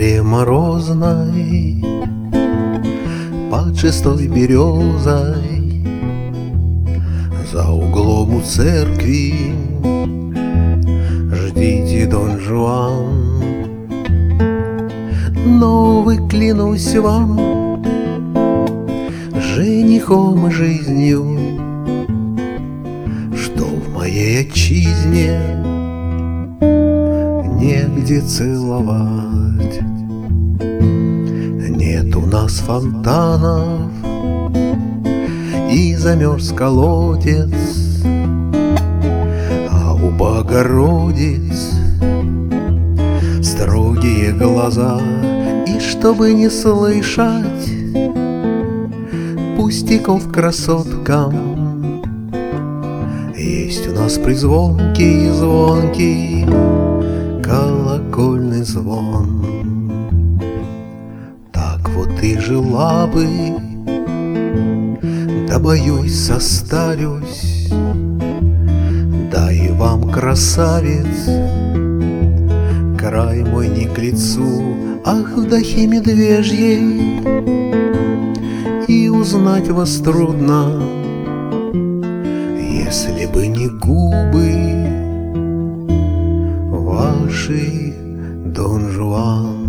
заре морозной, под шестой березой, за углом у церкви ждите Дон Жуан. Но вы, клянусь вам, женихом и жизнью, что в моей отчизне негде целовать. Нет у нас фонтанов, и замерз колодец, а у Богородиц строгие глаза. И чтобы не слышать пустяков красоткам, есть у нас призвонкий и звонкий колокольный звон. Так вот и жила бы, да боюсь, состарюсь. Да и вам, красавец, край мой не к лицу. Ах, вдохе медвежьей, и узнать вас трудно, если бы не губы ваши, Дон Жуан.